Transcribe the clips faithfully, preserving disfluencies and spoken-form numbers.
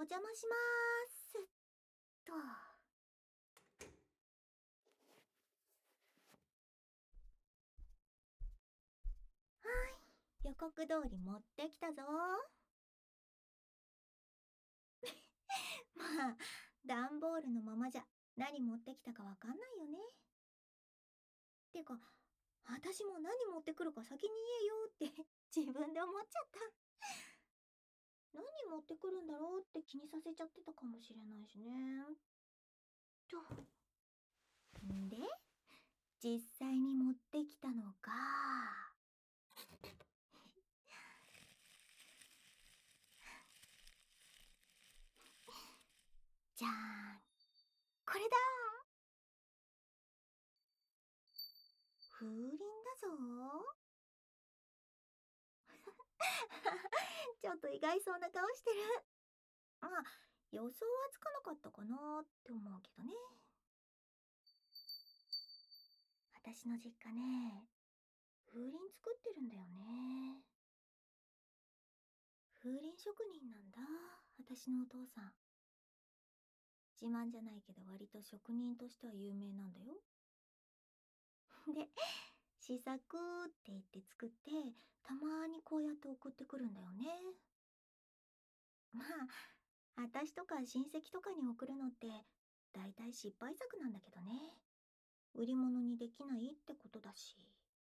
邪魔しまーす。と。はーい、予告通り持ってきたぞ。まあ、段ボールのままじゃ何持ってきたかわかんないよね。てか、私も何持ってくるか先に言えよって自分で思っちゃった。何持ってくるんだろうって気にさせちゃってたかもしれないしね。と。んで、実際に持ってきたのが、じゃーん、これだ。風鈴だぞ。ちょっと意外そうな顔してる。まあ、予想はつかなかったかなって思うけどね。私の実家ね、風鈴作ってるんだよね。風鈴職人なんだ、私のお父さん。自慢じゃないけど割と職人としては有名なんだよ。で、試作って言って作って、たまーにこうやって送ってくるんだよね。まあ、私とか親戚とかに送るのって、だいたい失敗作なんだけどね。売り物にできないってことだし。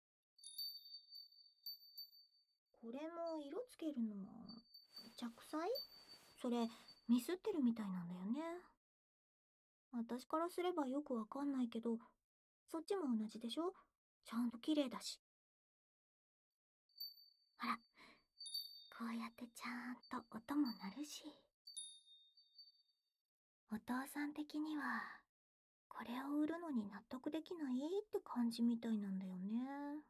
これも色つけるの着彩？それミスってるみたいなんだよね。私からすればよくわかんないけど、そっちも同じでしょ？ちゃんと綺麗だし。ほら、こうやってちゃんと音も鳴るし。お父さん的にはこれを売るのに納得できないって感じみたいなんだよね。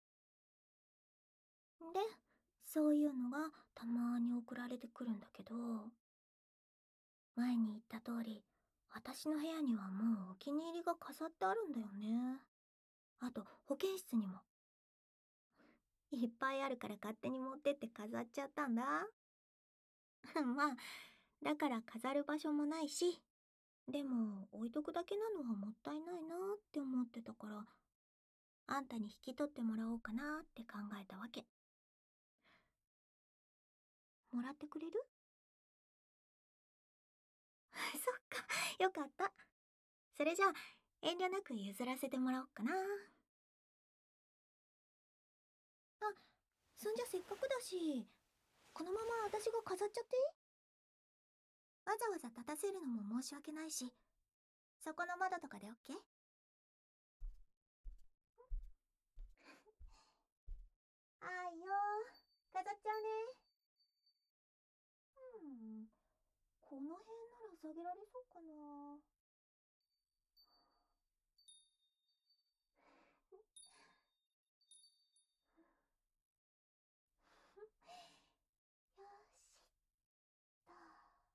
で、そういうのがたまーに送られてくるんだけど、前に言った通り、私の部屋にはもうお気に入りが飾ってあるんだよね。あと、保健室にも。いっぱいあるから勝手に持ってって飾っちゃったんだ。まあ、だから飾る場所もないし、でも置いとくだけなのはもったいないなって思ってたから、あんたに引き取ってもらおうかなって考えたわけ。もらってくれる？そっか、よかった。それじゃあ、遠慮なく譲らせてもらおうかな。あ、そんじゃせっかくだし、このまま私が飾っちゃっていい？わざわざ立たせるのも申し訳ないし、そこの窓とかで オーケー？ あいよ、飾っちゃうね。うん、この辺なら下げられそうかな。よしと。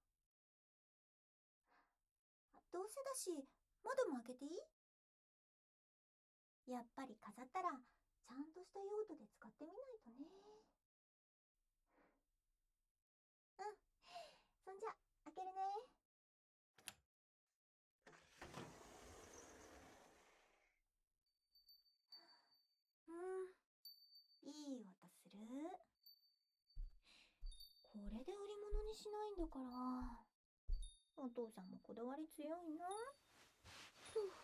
どうせだし、窓も開けていい？やっぱり飾ったら、ちゃんとした用途で使ってみないとね。うん、そんじゃ、開けるね。うん、いい音する。これで売り物にしないんだから。お父さんもこだわり強いな。ふう。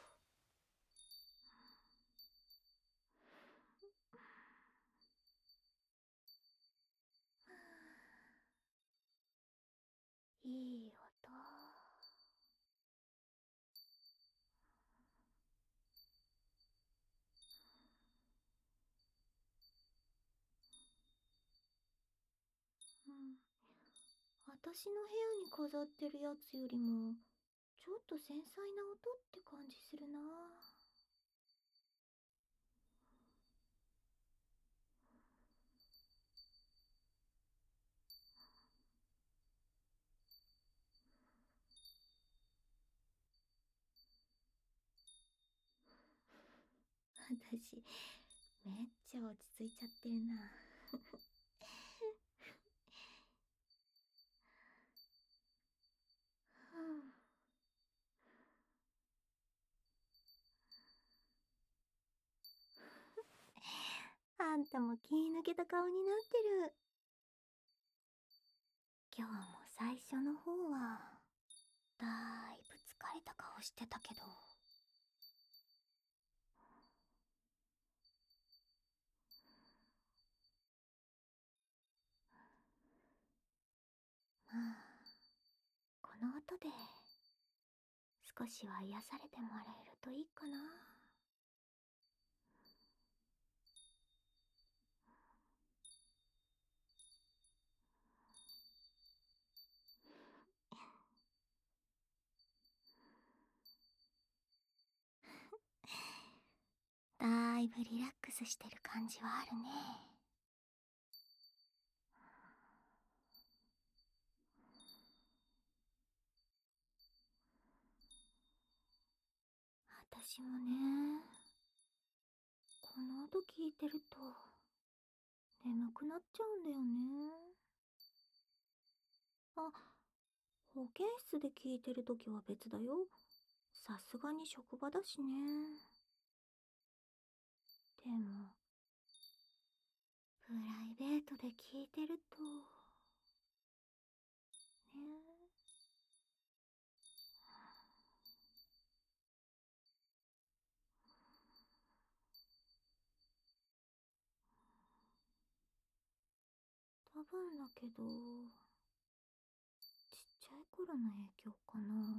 いい音。うん。私の部屋に飾ってるやつよりも、ちょっと繊細な音って感じするな。私、めっちゃ落ち着いちゃってるな。 あんたも気抜けた顔になってる。今日も最初の方は、だいぶ疲れた顔してたけど。まあ、この音で、少しは癒されてもらえるといいかな。だいぶリラックスしてる感じはあるね。私もね、この音聞いてると、眠くなっちゃうんだよね。あ、保健室で聞いてるときは別だよ。さすがに職場だしね。でも、プライベートで聞いてると、ね。多分だけど、ちっちゃい頃の影響かな。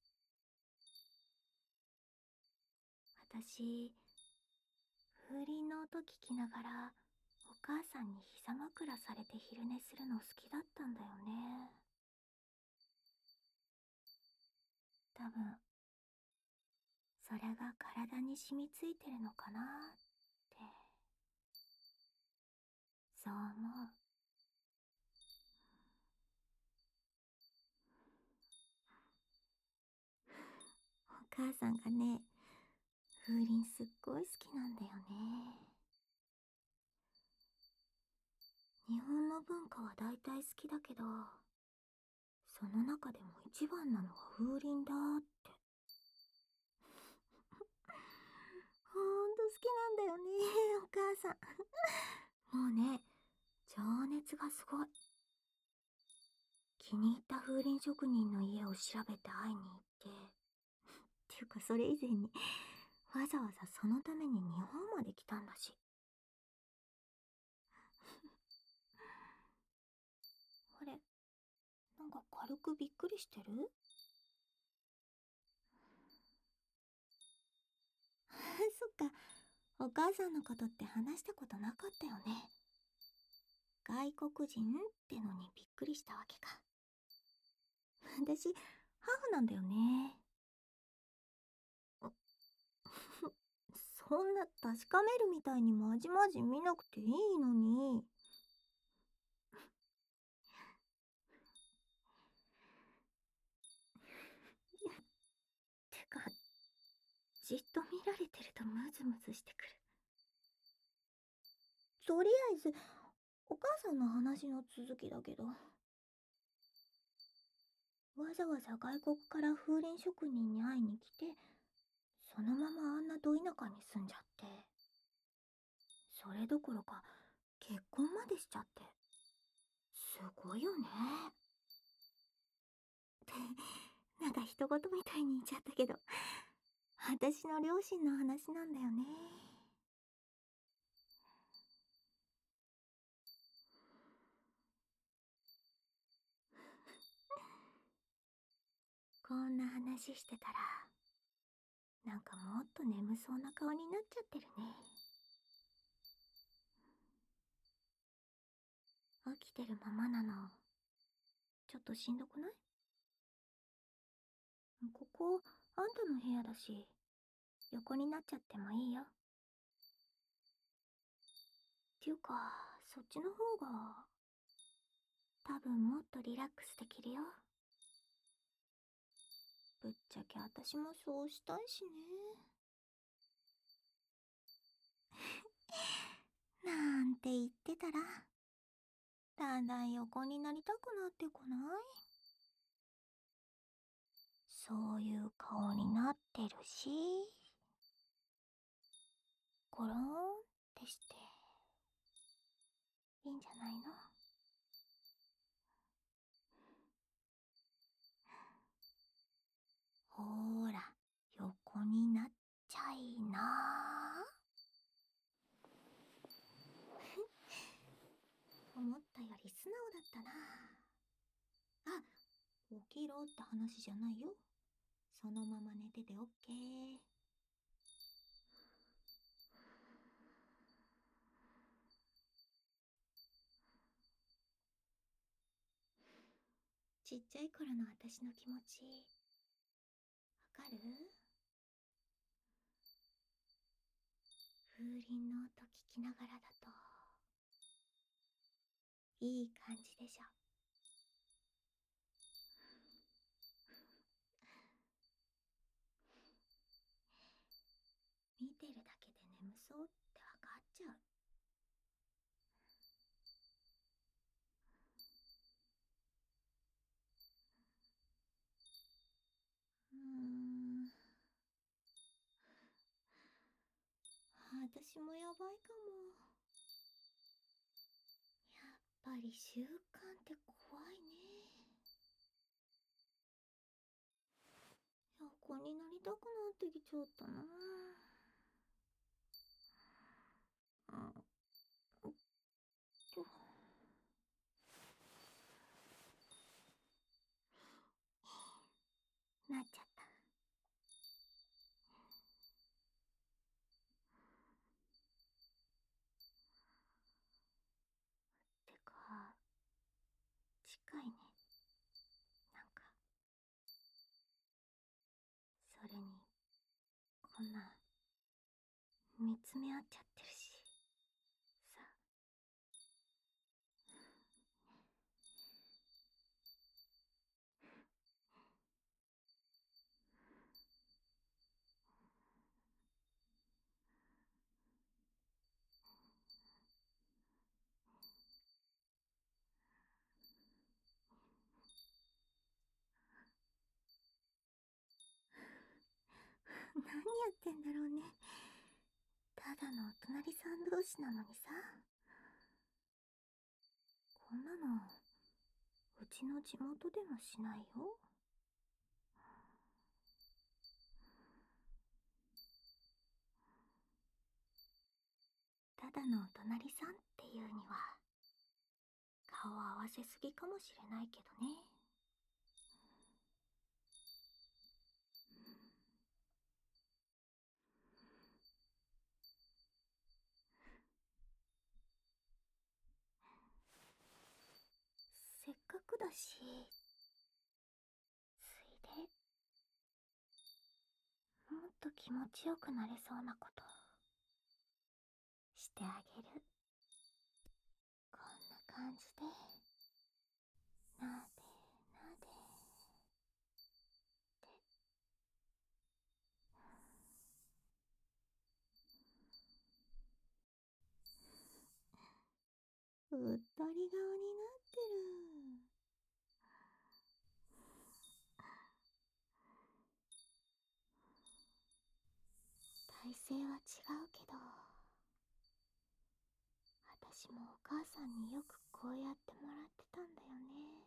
私、風鈴の音聞きながら、お母さんに膝枕されて昼寝するの好きだったんだよね。多分、それが体に染みついてるのかなって、そう思う。お母さんがね、風鈴すっごい好きなんだよね。日本の文化は大体好きだけど、その中でも一番なのは風鈴だって。ほんと好きなんだよね、お母さん。もうね、情熱がすごい。気に入った風鈴職人の家を調べて会いに行って、っていうかそれ以前に、わざわざそのために日本まで来たんだし。あれ、なんか軽くびっくりしてる？そっか、お母さんのことって話したことなかったよね。外国人ってのにびっくりしたわけか。私、ハーフなんだよね。そんな確かめるみたいにまじまじ見なくていいのに。てか、じっと見られてるとムズムズしてくる。とりあえず、お母さんの話の続きだけど、わざわざ外国から風鈴職人に会いに来て、そのままあんなど田舎に住んじゃって、それどころか結婚までしちゃって、すごいよね。なんか人事みたいに言っちゃったけど、私の両親の話なんだよね。こんな話してたら、なんかもっと眠そうな顔になっちゃってるね。起きてるままなの、ちょっとしんどくない？ここ、あんたの部屋だし、横になっちゃってもいいよ。っていうか、そっちの方が、多分もっとリラックスできるよ。ぶっちゃけ私もそうしたいしね。なんて言ってたら、だんだん横になりたくなってこない？そういう顔になってるし、ゴローンってして。 いいんじゃないの？ほーら、横になっちゃいな。思ったより素直だったな。あ、起きろって話じゃないよ。そのまま寝ててオッケー。ちっちゃい頃の私の気持ち、わかる？風鈴の音聞きながらだと、いい感じでしょ。見てるだけで眠そうってわかっちゃう。うーん。私もやばいかも。やっぱり習慣って怖いね。横になりたくなってきちゃったな。うん。となっちゃった。てか、近いね。なんか、それに、こんな、見つめ合っちゃってるし。さ、何やってんだろうね。ただのお隣さん同士なのにさ。こんなの、うちの地元でもしないよ。ただのお隣さんっていうには、顔合わせすぎかもしれないけどね。せっかくだし、ついで、もっと気持ちよくなれそうなこと、してあげる。こんな感じで、なでなで、うっとり顔になってる。体勢は違うけど、私もお母さんによくこうやってもらってたんだよね。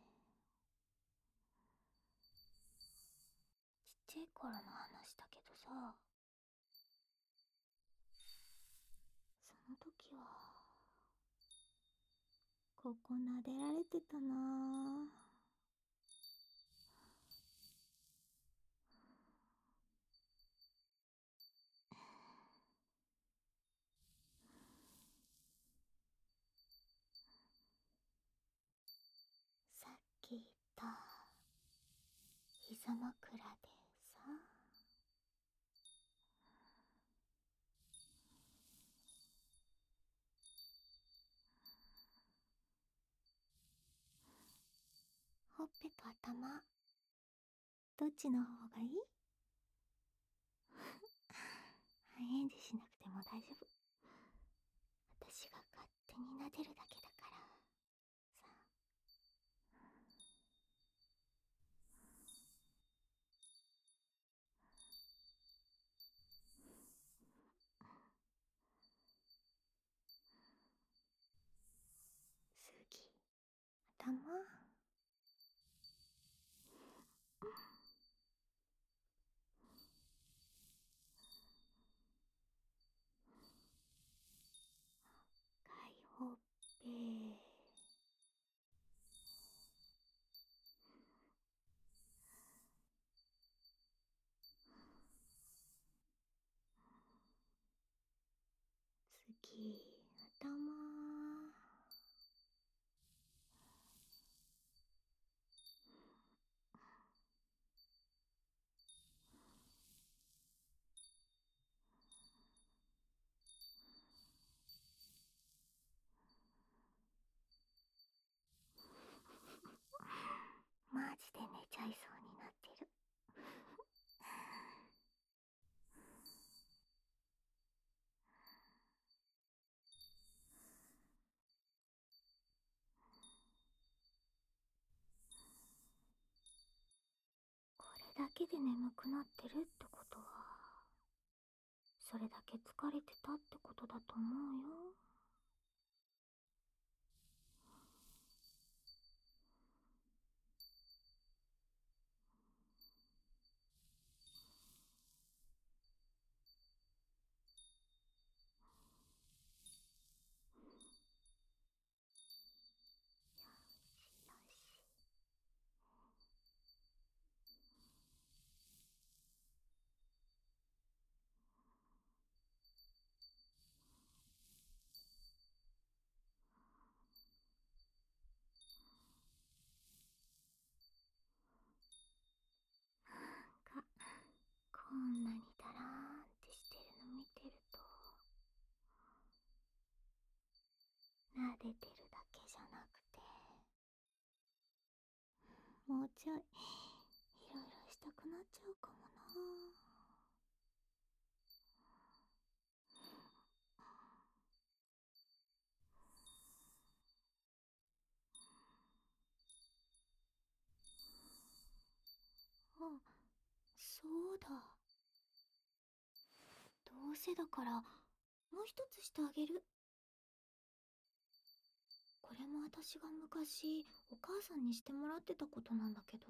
ちっちゃい頃の話だけどさ、その時は、ここ撫でられてたなぁ。さっき言った膝枕でさ、ほっぺと頭、どっちの方がいい？返事しなくても大丈夫。私が勝手に撫でるだけだからさ。 頭。かいほっぺ。次、頭。マジで寝ちゃいそうになってる。これだけで眠くなってるってことは、それだけ疲れてたってことだと思うよ。よし。か、こんなにだらーんってしてるの見てると、撫でてるだけじゃなくて、もうちょい、いろいろしたくなっちゃうかもな。あ、そうだ。どうせだから、もう一つしてあげる。これも私が昔、お母さんにしてもらってたことなんだけど、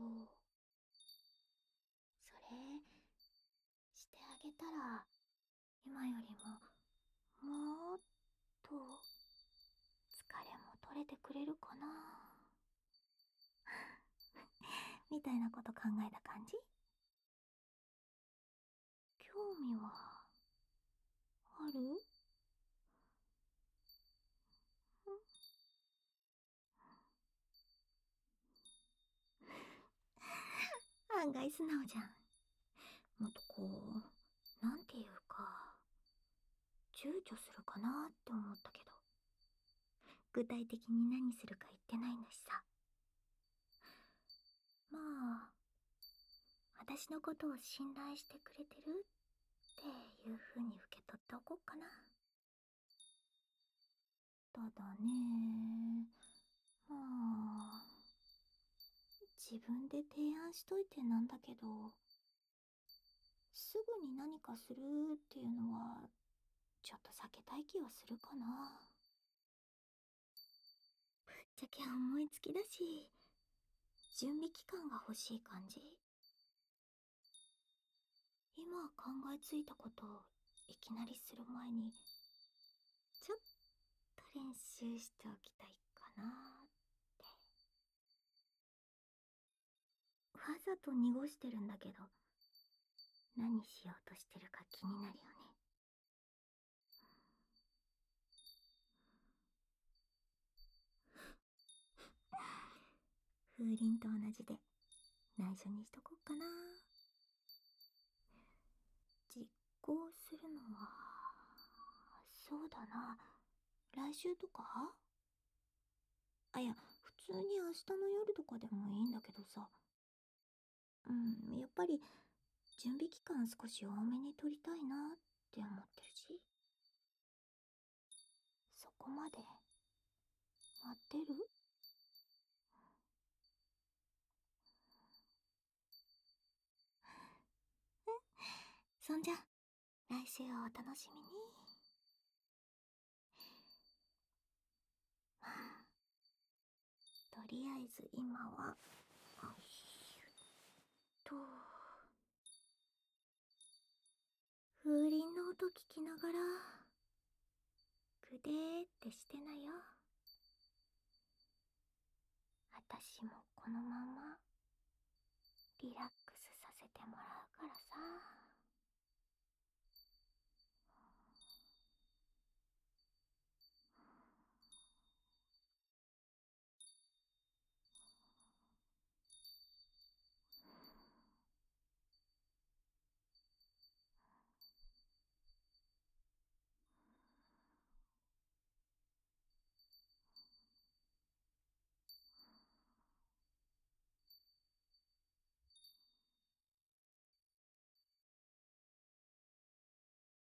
それ、してあげたら、今よりも、もっと、疲れも取れてくれるかなみたいなこと考えた感じ。興味は、ある？案外素直じゃん。もっとこう、なんていうか、躊躇するかなって思ったけど、具体的に何するか言ってないんだしさ。まあ、私のことを信頼してくれてるっていう風に受け取っておこうかな。ただね、まあ、自分で提案しといてなんだけど、すぐに何かするっていうのは、ちょっと避けたい気はするかな。ぶっちゃけ思いつきだし、準備期間が欲しい感じ。今考えついたことをいきなりする前に、ちょっと練習しておきたいかなって。わざと濁してるんだけど、何しようとしてるか気になるよね。風鈴と同じで内緒にしとこっかな。実行するのは、そうだな、来週とか。あ、いや、普通に明日の夜とかでもいいんだけどさ。うん、やっぱり準備期間少し多めに取りたいなって思ってるし。そこまで待ってる？そんじゃ、来週をお楽しみに。まあ、とりあえず今は、よいしょっと。風鈴の音聞きながら、ぐでーってしてなよ。私も